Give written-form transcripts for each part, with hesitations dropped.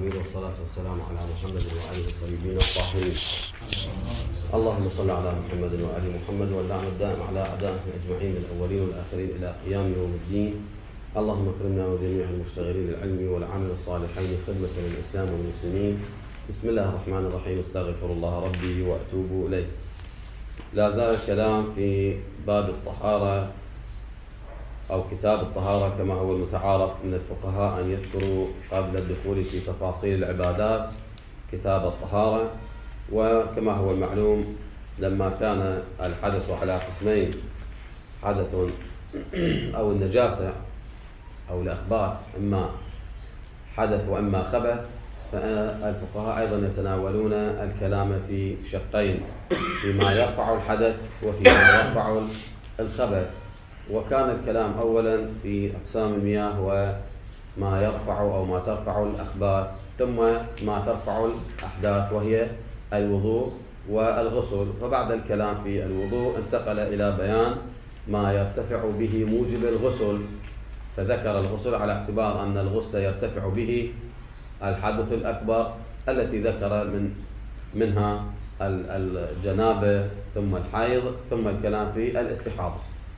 العالمين، والصلاة والسلام على محمد وآله الطيبين الطاهرين. اللهم صل على محمد وآل محمد، واللعن الدائم على أعدائه أجمعين الأولين والآخرين إلى قيام يوم الدين. اللهم اكرمنا وجميع المشتغلين العلم والعمل الصالحين خدمة للإسلام والمسلمين. بسم الله الرحمن الرحيم. استغفر الله ربي وأتوب إليه. لا زال الكلام في باب الطهارة أو كتاب الطهارة كما هو المتعارف من الفقهاء أن يذكروا قبل الدخول في تفاصيل العبادات كتاب الطهارة. وكما هو المعلوم لما كان الحدث على قسمين، حدث أو النجاسة أو الأخبار إما حدث وإما خبث، فالفقهاء أيضا يتناولون الكلام في شقين، فيما يرفع الحدث وفيما يرفع الخبث. وكان الكلام أولا في أقسام المياه وما يرفع أو ما ترفع الأخباث، ثم ما ترفع الأحداث وهي الوضوء والغسل. فبعد الكلام في الوضوء انتقل إلى بيان ما يرتفع به موجب الغسل، فذكر الغسل على اعتبار أن الغسل يرتفع به الحدث الأكبر التي ذكر منها الجنابة ثم الحيض ثم الكلام في الاستحاضة.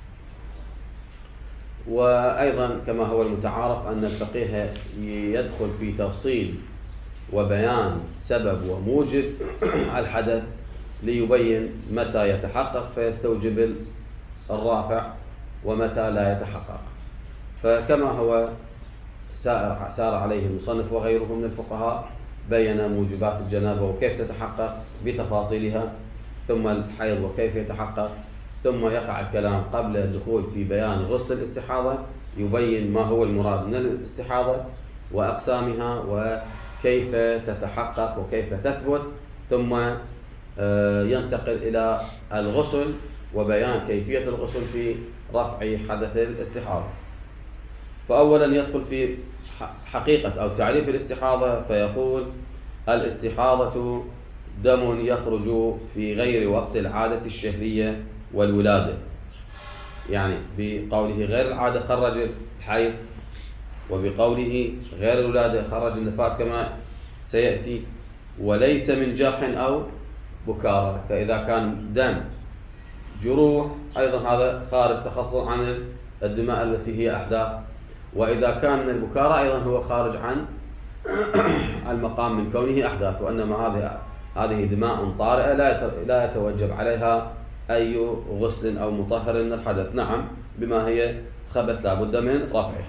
وأيضا كما هو المتعارف أن الفقيه يدخل في تفصيل وبيان سبب وموجب الحدث ليبين متى يتحقق فيستوجب الرافع ومتى لا يتحقق. فكما هو سار عليه المصنف وغيره من الفقهاء، بين موجبات الجنابة وكيف تتحقق بتفاصيلها، ثم الحيض وكيف يتحقق، ثم يقع الكلام قبل الدخول في بيان غسل الاستحاضة، يبين ما هو المراد من الاستحاضة وأقسامها وكيف تتحقق وكيف تثبت، ثم ينتقل إلى الغسل وبيان كيفية الغسل في رفع حدث الاستحاضة. فأولا يدخل في حقيقة أو تعريف الاستحاضة، فيقول: الاستحاضة دم يخرج في غير وقت العادة الشهرية والولادة. يعني بقوله غير العادة خرج الحيض، وبقوله غير الولادة خرج النفاس كما سيأتي، وليس من جرح أو بكارة. فإذا كان دم جروح أيضا هذا خارج تخصص عن الدماء التي هي أحداث، وإذا كان من البكارة أيضا هو خارج عن المقام من كونه أحداث. وإنما هذه دماء طارئة لا يتوجب عليها أي غسل أو مطهر من الحدث. نعم، بما هي خبث لا بد من رفعه.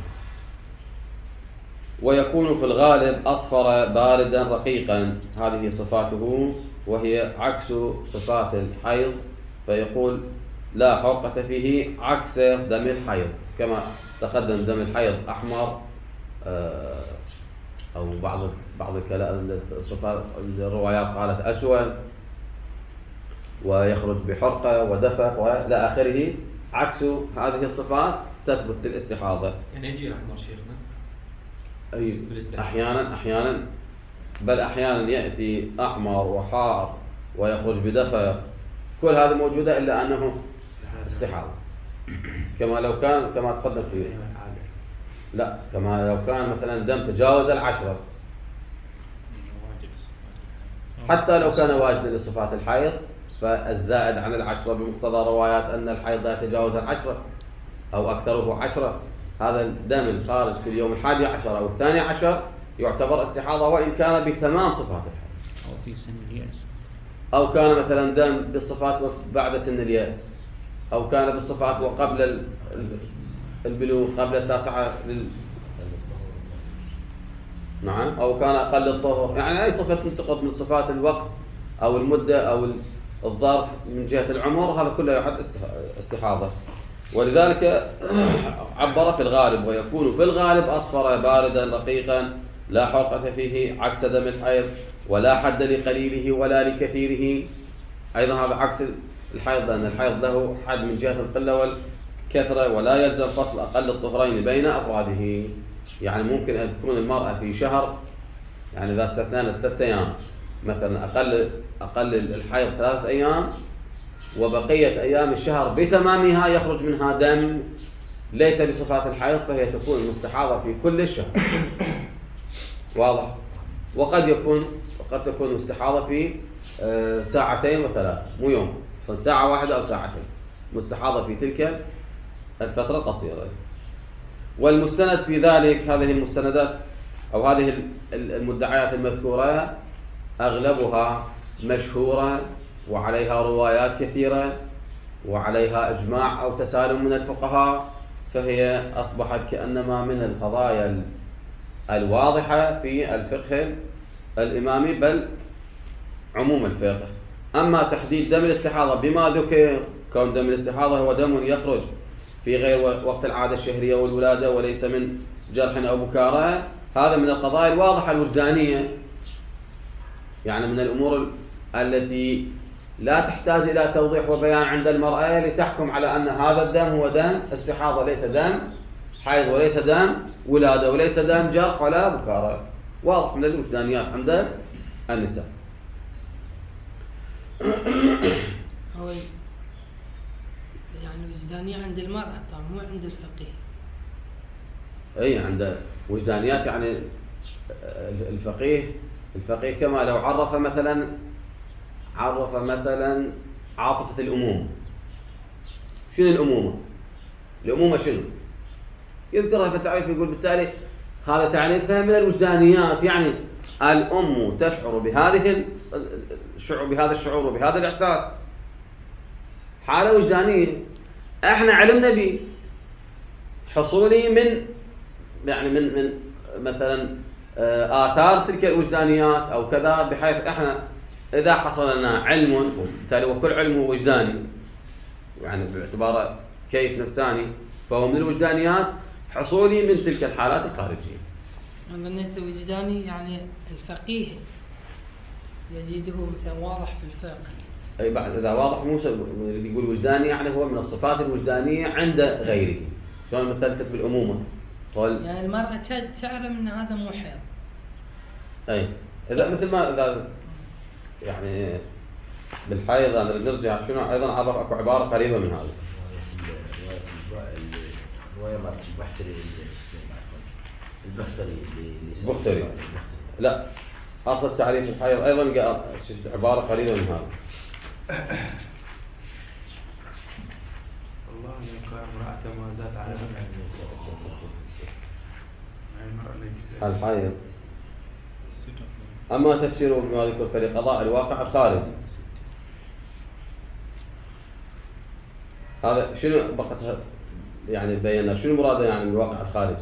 ويكون في الغالب أصفر باردا رقيقا، هذه صفاته وهي عكس صفات الحيض. فيقول: لا حرقة فيه عكس دم الحيض، كما تقدم دم الحيض أحمر، أو بعض الصفات الروايات قالت أسود، ويخرج بحرقة ودفق وإلى آخره. عكس هذه الصفات تثبت للاستحاضة. يعني يجي أحمر شيخنا؟ أي أحيانا، بل أحيانا يأتي أحمر وحار ويخرج بدفق. كل هذه موجودة إلا أنه استحاضة، كما تقدم فيه. لا، كما لو كان مثلا دم تجاوز 10، حتى لو كان واجدا لصفات الحيض، فالزائد عن 10 بمقتضى روايات أن الحيض لا يتجاوز 10 أو أكثره 10، هذا الدم الخارج في اليوم 11 أو 12 يعتبر استحاضة، وإن كان بتمام صفات الحيض، أو في سن اليأس، أو كان مثلا دم بالصفات بعد سن اليأس، أو كان بالصفات وقبل البلوغ، قبل 9 نعم، أو كان أقل الطهر. يعني أي صفة تنتقض من صفات الوقت أو المدة أو الظرف من جهة العمر، هذا كله يعد استحاضة. ولذلك عبر في الغالب: ويكون في الغالب أصفر باردا رقيقا لا حرقة فيه عكس دم الحيض، ولا حد لقليله ولا لكثيره. أيضا هذا عكس الحيض، لأن الحيض له حد من جهة القلة والكثرة، ولا يلزم فصل أقل الطهرين بين أفراده. يعني ممكن أن تكون المرأة في شهر، يعني إذا استثنانا 3 أيام مثلا، أقل الحيض 3 أيام، وبقية أيام الشهر بتمامها يخرج منها دم ليس بصفات الحيض، فهي تكون مستحاضة في كل الشهر. واضح؟ وقد تكون الاستحاضة في ساعتين وثلاثة، مو يوم، ساعة واحدة أو ساعتين مستحاضة في تلك الفترة القصيرة. والمستند في ذلك، هذه المستندات أو هذه المدعيات المذكورة أغلبها مشهورة وعليها روايات كثيرة وعليها إجماع أو تسالم من الفقهاء، فهي أصبحت كأنما من القضايا الواضحة في الفقه الإمامي بل عموم الفقه. أما تحديد دم الاستحاضة بما ذكر، كون دم الاستحاضة هو دم يخرج في غير وقت العادة الشهرية والولادة وليس من جرح أو بكارة، هذا من القضايا الواضحة الوجدانية، يعني من الأمور التي لا تحتاج إلى توضيح وبيان عند المرأة لتحكم على أن هذا الدم هو دم استحاضة، ليس دم حيض وليس دم ولادة وليس دم جرح ولا بكارة، واضح من الوجدانيات عند النساء. هو يعني وجدانية عند المرأة طبعا مو عند الفقيه. أي عند وجدانيات، يعني الفقيه كما لو عرف مثلا عاطفة الأمومة. شنو الأمومة؟ الأمومة شنو؟ يذكرها في التعريف، يقول بالتالي هذا تعريفها من الوجدانيات، يعني الأم تشعر بهذا الشعور وبهذا الإحساس، حالة وجدانية احنا علمنا به حصولي من مثلا آثار تلك الوجدانيات أو كذا، بحيث احنا إذا حصل لنا علم، وبالتالي وكل علم هو وجداني يعني باعتباره كيف نفساني، فهو من الوجدانيات حصولي من تلك الحالات الخارجية. بالنسبة للوجداني يعني الفقيه يجده مثلا واضح في الفقه. أي بعد إذا واضح موسى يقول وجداني يعني هو من الصفات الوجدانية عند غيره، شلون مثلت بالأمومة يعني المرأة تعلم أن هذا مو حيض. أي إذا مثل ما إذا يعني بالحيض أنا نرجع شنو أيضا عبر أكو عبارة قريبة من هذا. الرواية مالت البختري لا أصل تعريف الحيض أيضا شفت عبارة قريبة من هذا. الله ينكر امرأة ما زاد على الحيض. أما تفسيره بما ذكر فلقضاء الواقع الخارجي، هذا شنو بقت يعني بينا شنو مراده يعني من الواقع الخارجي؟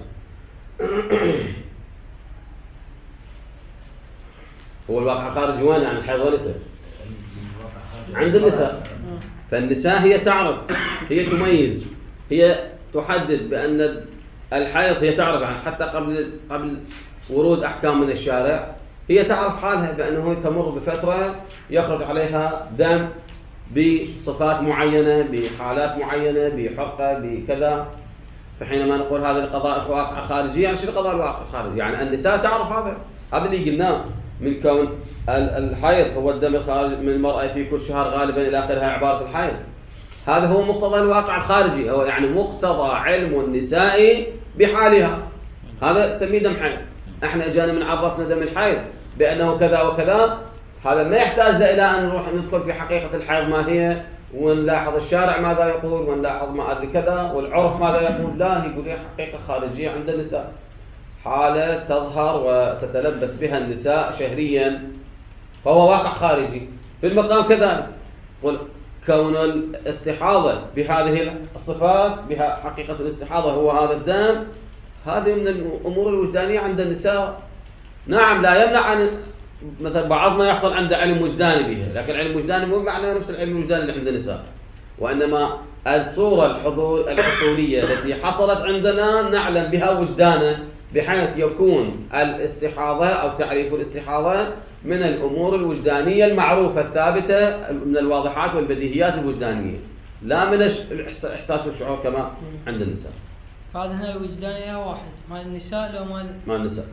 هو الواقع الخارجي وين؟ يعني الحيض ونساء عند النساء، فالنساء هي تعرف، هي تميز، هي تحدد بأن الحيض هي تعرف يعني حتى قبل ورود أحكام من الشارع، هي تعرف حالها بأنه تمر بفترة يخرج عليها دم بصفات معينة بحالات معينة بحرقة بكذا، فحينما نقول هذا القضاء الواقع خارجي، يعني شنو القضاء الواقع خارجي؟ يعني النساء تعرف هذا اللي قلناه من كون الحيض هو الدم الخارج من المرأة في كل شهر غالبا إلى آخرها عبارة الحيض، هذا هو مقتضى الواقع الخارجي، هو يعني مقتضى علم النساء بحالها، هذا سميه دم حيض. احنا اجانا من عرفنا دم الحيض بأنه كذا وكذا، هذا ما يحتاج إلى أن نروح ندخل في حقيقة الحيض ما هي، ونلاحظ الشارع ماذا يقول، ونلاحظ ما أدري كذا، والعرف ماذا يقول، لا يقول هي حقيقة خارجية عند النساء، حالة تظهر وتتلبس بها النساء شهريا، فهو واقع خارجي. في المقام كذلك كون الاستحاضة بهذه الصفات، بها حقيقة الاستحاضة هو هذا الدم، هذه من الأمور الوجدانية عند النساء. نعم لا يمنع عن مثلا بعضنا يحصل عنده علم وجداني بها، لكن علم وجداني مو معنى نفس العلم الوجداني اللي عند النساء، وإنما الصورة الحصولية التي حصلت عندنا نعلم بها وجدانا، بحيث يكون الاستحاضة أو تعريف الاستحاضة من الأمور الوجدانية المعروفة الثابتة من الواضحات والبديهيات الوجدانية، لا من الإحساس والشعور كما عند النساء. هذا هنا الوجدانية واحد، مال النساء لو مال النساء.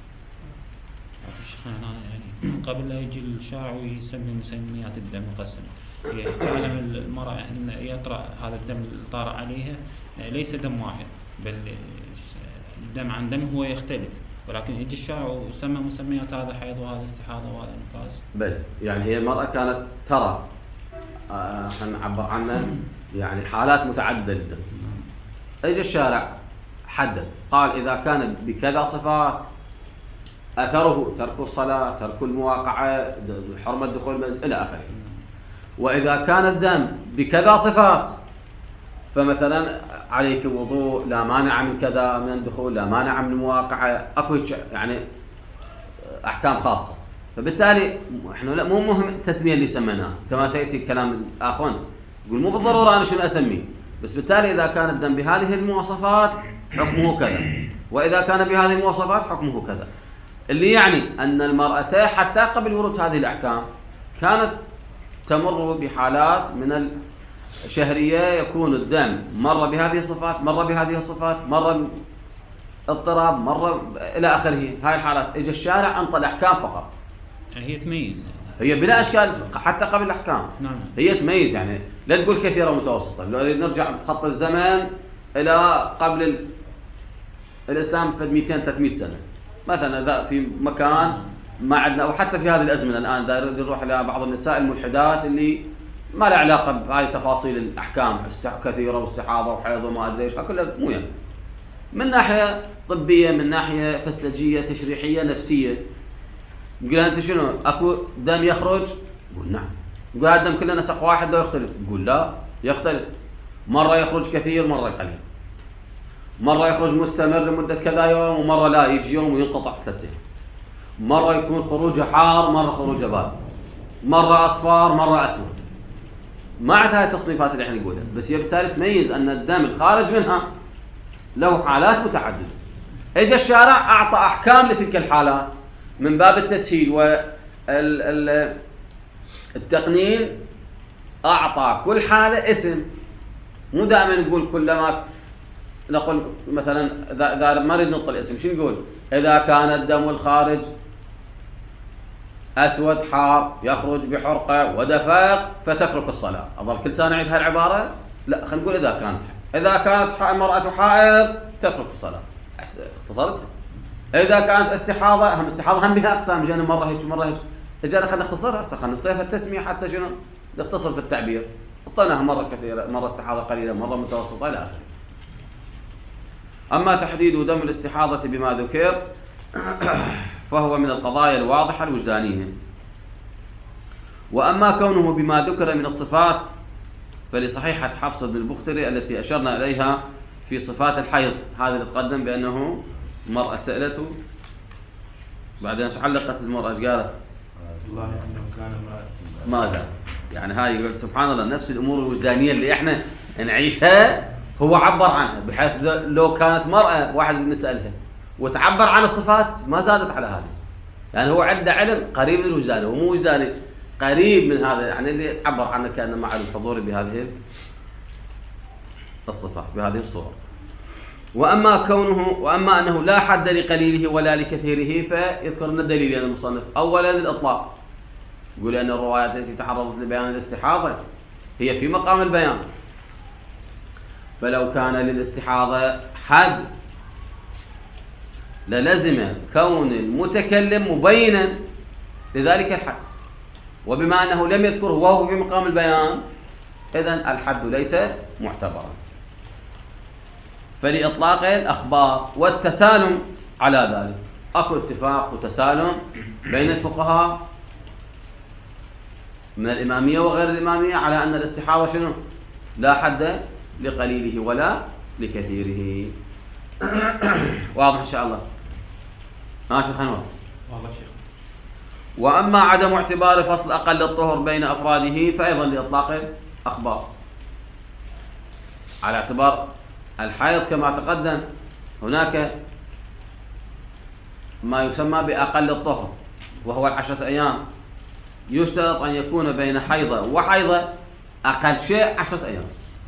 يعني قبل لا يجي الشارع ويسمي مسميات الدم مقسمة، تعلم المرأة أن يطرأ هذا الدم اللي طار عليها ليس دم واحد، بل الدم عن دم هو يختلف، ولكن يجي الشرع وسمى مسميات هذا حيض وهذا استحاضة وهذا نفاس. بل يعني هي المرأة كانت ترى خلينا نعبر عنها يعني حالات متعددة جدا. اجى الشارع حدد قال إذا كانت بكذا صفات أثره ترك الصلاة، ترك المواقعة، حرمة دخول المنزل إلى آخره. وإذا كان الدم بكذا صفات فمثلا عليك وضوء، لا مانع من كذا من الدخول، لا مانع من المواقعة، أكو يعني أحكام خاصة. فبالتالي إحنا لا مو مهم التسمية اللي سميناها كما سيأتي كلام الآخوان يقول مو بالضرورة أنا شنو أسميه، بس بالتالي إذا كان الدم بهذه المواصفات حكمه كذا، وإذا كان بهذه المواصفات حكمه كذا. اللي يعني أن المرأة حتى قبل ورود هذه الأحكام كانت تمر بحالات من الشهرية يكون الدم مرة بهذه الصفات، مرة بهذه الصفات، مرة اضطراب، مرة إلى آخره. هاي الحالات إجا الشارع أنطى الأحكام فقط. هي تميز هي بلا أشكال حتى قبل الأحكام. نعم. هي تميز يعني لا تقول كثيرة متوسطة. لو نرجع خط الزمن إلى قبل الإسلام في 200-300 سنة مثلا، ذا في مكان ما عندنا، وحتى في هذه الأزمنة الآن داير نروح إلى بعض النساء الملحدات اللي ما له علاقة بهاي تفاصيل الأحكام كثيرة واستحاضة وحيض وما أدري إيش، كلها مو يعني. من ناحية طبية، من ناحية فسلجية، تشريحية، نفسية. يقول أنت شنو أكو دم يخرج؟ يقول نعم. يقول هذا الدم كله نسق واحد لا يختلف؟ يقول لا يختلف، مرة يخرج كثير مرة قليل، مرة يخرج مستمر لمدة كذا يوم، ومرة لا يجي يوم وينقطع 3 أيام. مرة يكون خروجه حار، مرة خروجه بارد، مرة أصفر مرة أسود. ما عاد هاي التصنيفات اللي احنا نقولها، بس هي بالتالي تميز أن الدم الخارج منها له حالات متعددة. اجى الشارع أعطى أحكام لتلك الحالات من باب التسهيل والتقنين. أعطى كل حالة اسم، مو دائما نقول كلما نقول مثلا إذا ما نريد نطلع الاسم شو نقول؟ إذا كان الدم الخارج أسود حار يخرج بحرقة ودفاق فتترك الصلاة. أظل كل سنة نعيد هالعبارة؟ لا، خلينا نقول إذا كانت المرأة حائض تترك الصلاة، اختصرتها. إذا كانت استحاضة، هم استحاضة هم بها أقسام، جانا مرة هيك ومرة هيك، جانا خلينا نختصرها، خلينا نعطيها التسمية حتى شنو نختصر في التعبير. حطيناها مرة كثيرة، مرة استحاضة قليلة، مرة متوسطة إلى آخره. أما تحديد دم الاستحاضة بما ذكر فهو من القضايا الواضحة الوجدانية. وأما كونه بما ذكر من الصفات فلصحيحة حفص بن البختري التي أشرنا إليها في صفات الحيض، هذا اللي تقدم بأنه مرأة سألته بعدين علقت المرأة قالت الله أنه كان ماذا؟ يعني هاي يقول سبحان الله نفس الأمور الوجدانية اللي إحنا نعيشها هو عبر عنها، بحيث لو كانت مرأة واحد نسألها وتعبر عن الصفات ما زادت على هذه. يعني هو عنده علم قريب من الوجداني ومو وجداني، قريب من هذا، يعني اللي عبر عنه كأنه مع الحضور بهذه الصفات بهذه الصورة. وأما أنه لا حد لقليله ولا لكثيره فيذكر لنا الدليل المصنف. أولا الإطلاق، يقول أن الروايات التي تعرضت لبيان الاستحاضة هي في مقام البيان، فلو كان للاستحاضة حد للزم كون المتكلم مبينا لذلك الحد، وبما أنه لم يذكره وهو في مقام البيان إذن الحد ليس معتبرا. فلإطلاق الأخبار والتسالم على ذلك أكو اتفاق وتسالم بين الفقهاء من الإمامية وغير الإمامية على أن الاستحاضة شنو؟ لا حد لقليله ولا لكثيره. واضح إن شاء الله؟ شيخ أنور. والله شيخ. وأما عدم اعتبار فصل أقل الطهر بين أفراده فأيضا لإطلاق الأخبار على اعتبار الحيض كما تقدم. هناك ما يسمى بأقل الطهر وهو 10 أيام، يشترط أن يكون بين حيضة وحيضة أقل شيء 10 أيام.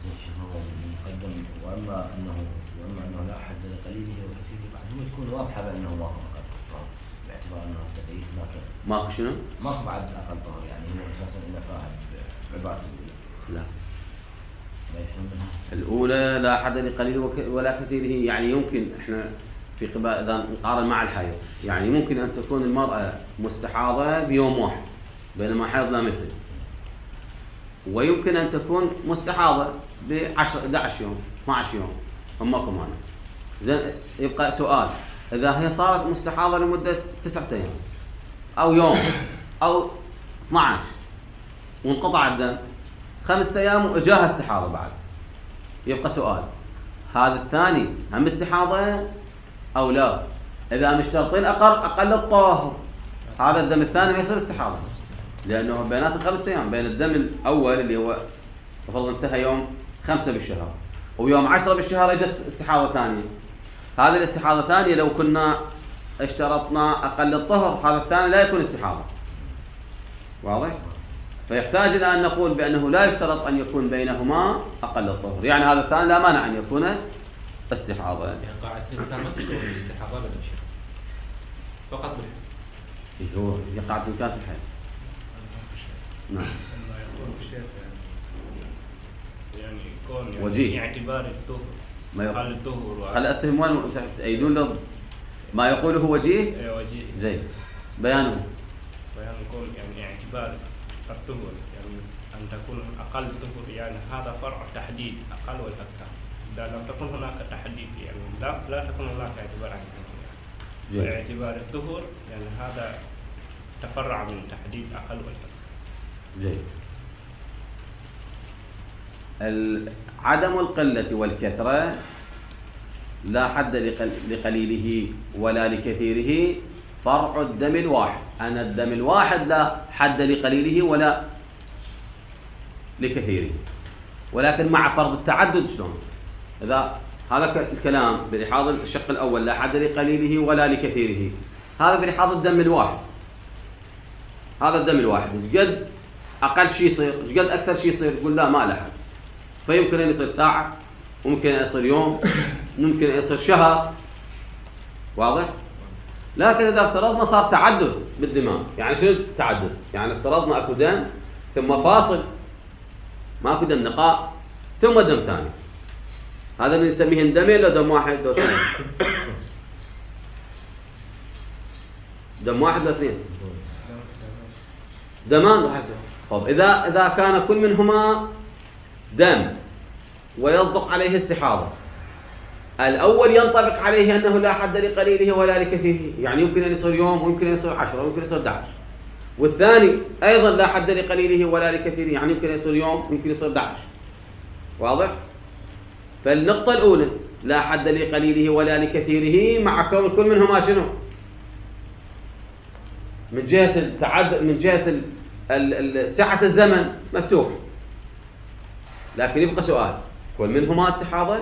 وأما أنه لا حد لقليله وكثيره بعد تكون واضحة بأنه ما هو أقل طهر، باعتبار أنه التقييد ماكو شنو؟ ماكو بعد أقل طهر، يعني هو أساسا إلا فاعل عبارة لا لا يفهم منها. الأولى لا حد لقليله ولا كثيره، يعني يمكن إحنا في قبال إذا نقارن مع الحيض، يعني ممكن أن تكون المرأة مستحاضة بيوم واحد بينما حيض لا مثل، ويمكن أن تكون مستحاضة ب10 11 يوم 12 يوم أمكم أنا. زين يبقى سؤال، إذا هي صارت مستحاضة لمدة 9 أيام أو يوم أو 12 وانقطع الدم 5 أيام وإجاها استحاضة بعد، يبقى سؤال، هذا الثاني هم استحاضة أو لا؟ إذا مشترطين أقل الطهر هذا الدم الثاني ما يصير استحاضة، لأنه بينات 5 أيام بين الدم الأول اللي هو تفضل انتهى يوم 5 بالشهر ويوم 10 بالشهر يجي استحاضة ثانية. هذه الاستحاضة الثانية لو كنا اشترطنا أقل الطهر هذا الثاني لا يكون استحاضة. واضح؟ فيحتاج إلى أن نقول بأنه لا يشترط أن يكون بينهما أقل الطهر، يعني هذا الثاني لا مانع أن يكون استحاضة. يعني قاعدة الإمكان ما تشتغل بالاستحاضة بلا شيء فقط بالحيض. هو هي قاعدة الإمكان في الحيض. نعم. يقول الشيخ يعني يكون وجيه. اعتبار الطهر ما يقول حال الطهر خل أسهم وين تأيدون له ما يقوله وجيه. وجيه زين بيانه. بيان يكون يعني اعتبار الطهر يعني أن تكون أقل طهر، يعني هذا فرع تحديد أقل والأكثر. إذا لم تكن هناك تحديد يعني لا تكون هناك اعتبار عن الطهر، يعني اعتبار الطهر يعني هذا تفرع من تحديد أقل والأكثر. جيد. عدم القلة والكثرة لا حد لقليله ولا لكثيره، فرع الدم الواحد. أن الدم الواحد لا حد لقليله ولا لكثيره، ولكن مع فرض التعدد شلون؟ إذا هذا الكلام بلحاظ الشق الأول لا حد لقليله ولا لكثيره، هذا بلحاظ الدم الواحد. هذا الدم الواحد قد أقل شيء يصير قد أكثر شيء يصير، يقول لا ما له حد، فيمكن أن يصير ساعة، ممكن أن يصير يوم، ممكن أن يصير شهر. واضح؟ لكن إذا افترضنا صار تعدد بالدماء، يعني شنو التعدد؟ يعني افترضنا أكو دم ثم فاصل ما أكو دم نقاء ثم دم ثاني، هذا اللي نسميه دمين ولا دم واحد ولا اثنين؟ دم واحد ولا اثنين؟ دمان حسب. طب إذا كان كل منهما دم ويصدق عليه استحاضة، الأول ينطبق عليه أنه لا حد لقليله ولا لكثيره، يعني يمكن أن يصير يوم ويمكن أن يصير 10 ويمكن أن يصير 11. والثاني أيضا لا حد لقليله ولا لكثيره، يعني يمكن أن يصير يوم ويمكن يصير 11. واضح؟ فالنقطة الأولى لا حد لقليله ولا لكثيره مع كون كل منهما شنو؟ من جهة التعدد، من جهة سعة الزمن مفتوح، لكن يبقى سؤال، كل منهما استحاضة؟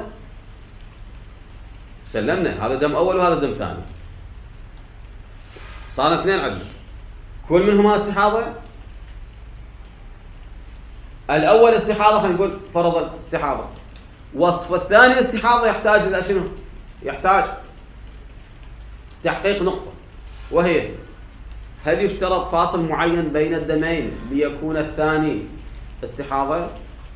سلمنا هذا دم أول وهذا دم ثاني، صار 2 عدل، كل منهما استحاضة؟ الأول استحاضة خلينا نقول فرض استحاضة، وصف الثاني استحاضة يحتاج إلى شنو؟ يحتاج تحقيق نقطة، وهي هل يشترط فاصل معين بين الدمين ليكون الثاني استحاضة؟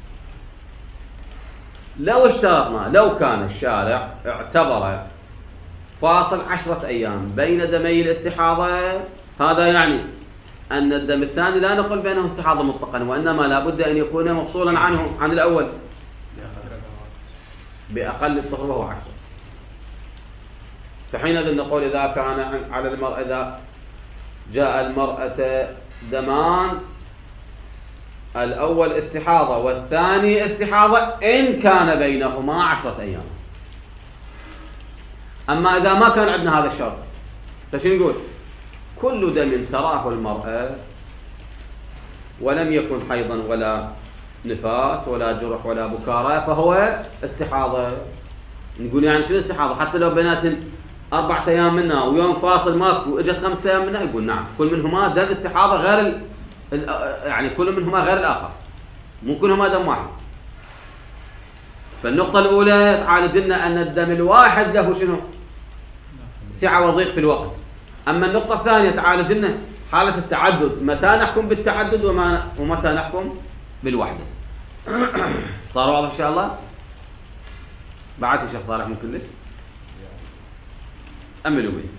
لو اشترطنا، لو كان الشارع اعتبر فاصل 10 أيام بين دمي الاستحاضة، هذا يعني أن الدم الثاني لا نقول بينه استحاضة مطلقا، وإنما لا بد أن يكون مفصولا عنه عن الأول بأقل الطهر وهو 10. فحينئذ نقول إذا كان على المرأة، إذا جاء المرأة دمان، الأول استحاضة والثاني استحاضة إن كان بينهما 10 أيام. أما إذا ما كان عندنا هذا الشرط، فشو نقول؟ كل دم تراه المرأة ولم يكن حيضا ولا نفاس ولا جرح ولا بكارة فهو استحاضة. نقول يعني شنو استحاضة؟ حتى لو بيناتهم 4 أيام منها ويوم فاصل ماكو واجت 5 أيام منها، يقول نعم كل منهما دم استحاضة غير يعني كل منهما غير الآخر، مو كلهما دم واحد. فالنقطة الأولى تعالج لنا أن الدم الواحد له شنو؟ سعة وضيق في الوقت. أما النقطة الثانية تعالج لنا حالة التعدد، متى نحكم بالتعدد ومتى نحكم بالوحدة. صار واضح إن شاء الله؟ بعد الشيخ صالح ممكن ليش؟ أملوا به.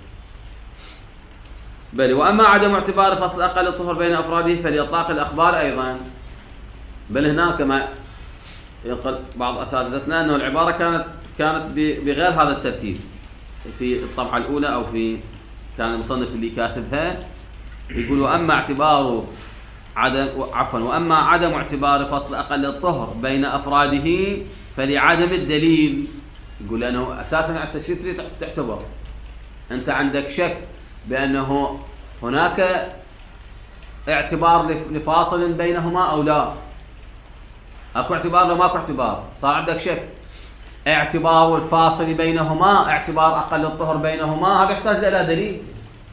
بل وأما عدم اعتبار فصل أقل الطهر بين أفراده فلإطلاق الأخبار أيضا. بل هناك كما يقول بعض أساتذتنا أنه العبارة كانت بغير هذا الترتيب في الطبعة الأولى، أو في كان المصنف اللي كاتبها يقول وأما عدم اعتبار فصل أقل الطهر بين أفراده فلعدم الدليل. يقول لأنه أساسا على التشريط تعتبر أنت عندك شك بأنه هناك اعتبار لفاصل بينهما أو لا. أكو اعتبار لو ماكو اعتبار، صار عندك شك. اعتبار الفاصل بينهما، اعتبار أقل الطهر بينهما، هذا يحتاج إلى دليل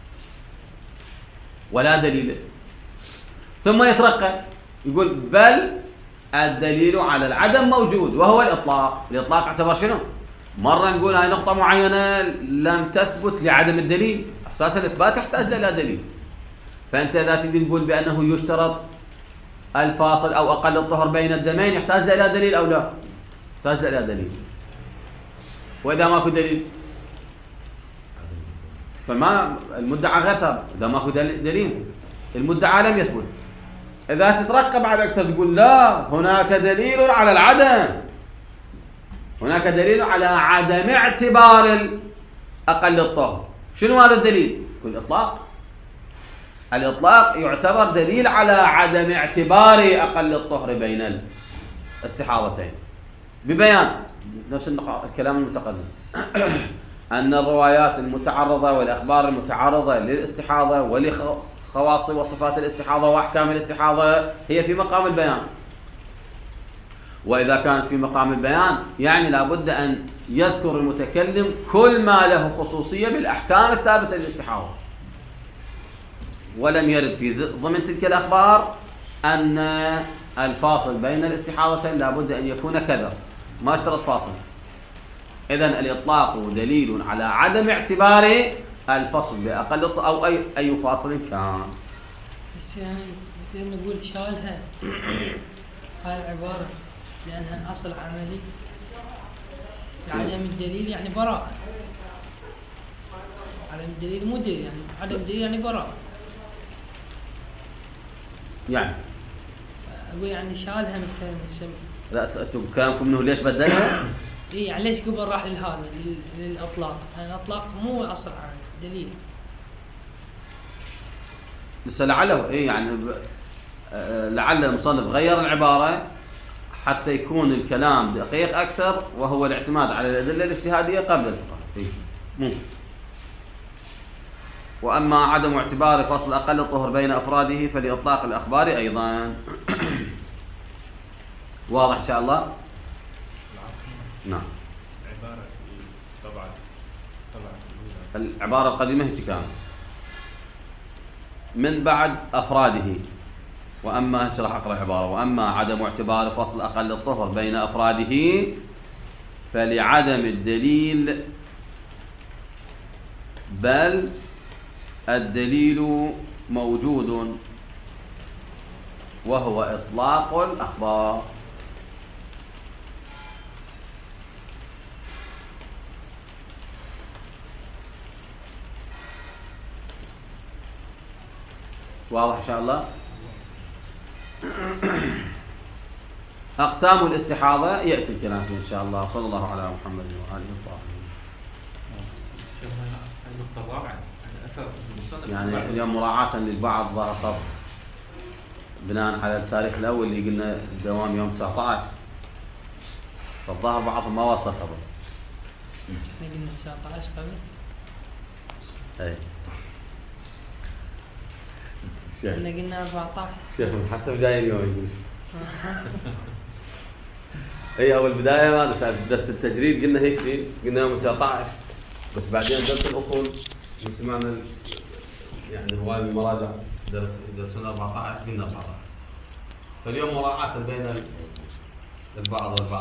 ولا دليل. ثم يترقى يقول بل الدليل على العدم موجود وهو الإطلاق. الإطلاق اعتبر شنو؟ مرة نقول هاي نقطة معينة لم تثبت لعدم الدليل، أساسا الإثبات يحتاج إلى دليل. فأنت إذا تريد نقول بأنه يشترط الفاصل أو أقل الطهر بين الدمين يحتاج إلى دليل أو لا؟ يحتاج إلى دليل. وإذا ماكو دليل فما المدعى غير ثابت. إذا ماكو دليل المدعى لم يثبت. إذا تترقب على أكثر تقول لا، هناك دليل على العدم، هناك دليل على عدم اعتبار أقل الطهر. شنو هذا الدليل؟ يقول الإطلاق. الإطلاق يعتبر دليل على عدم اعتبار أقل الطهر بين الاستحاضتين ببيان نفس الكلام المتقدم أن الروايات المتعرضة والأخبار المتعرضة للاستحاضة ولخواص وصفات الاستحاضة وأحكام الاستحاضة هي في مقام البيان. وإذا كانت في مقام البيان يعني لابد أن يذكر المتكلم كل ما له خصوصية بالأحكام الثابتة للاستحاضة. ولم يرد في ضمن تلك الأخبار أن الفاصل بين الاستحاضتين لابد أن يكون كذا، ما اشترط فاصل. إذن الإطلاق دليل على عدم اعتبار الفصل بأقل أو أي فاصل كان. بس يعني نقدر نقول شالها هاي العبارة لأنها أصل عملي. عدم الدليل يعني براءة. عدم الدليل مو دليل، يعني عدم الدليل يعني براءة. يعني أقول يعني شالها مثلا السبب. لا كلامكم منه ليش بدلها؟ إيه يعني ليش قبل راح لهذا للإطلاق؟ يعني الإطلاق مو أصل عملي، دليل. بس لعله إيه يعني لعل المصنف غير العبارة حتى يكون الكلام دقيق أكثر، وهو الاعتماد على الأدلة الاجتهادية قبل الفقه. ممكن. وأما عدم اعتبار فصل أقل الطهر بين أفراده فلإطلاق الأخبار أيضا. واضح إن شاء الله؟ نعم. عبارة طبعا العبارة القديمة هيك كانت من بعد أفراده. وأما راح أقرأ العبارة وأما عدم اعتبار فصل أقل الطهر بين أفراده فلعدم الدليل، بل الدليل موجود وهو إطلاق الأخبار. واضح إن شاء الله؟ أقسام الاستحاضة يأتي الكلام فيه إن شاء الله. صلى الله على محمد وآله وصحبه. النقطة الرابعة يعني اليوم مراعاة للبعض ظهر خط بناء على التاريخ الأول اللي قلنا الدوام يوم 19، فالظاهر بعضهم ما وصل الخبر. احنا قلنا 19 قبل. اي احنا قلنا 14. شوف حسب جاي اليوم يقول اي اول بدايه ما بس التجريد قلنا هيك شيء، قلنا يوم 19، بس بعدين درس الاصول سمعنا يعني هواي من المراجع درسنا 14 قلنا 14. فاليوم مراعاة بين البعض والبعض.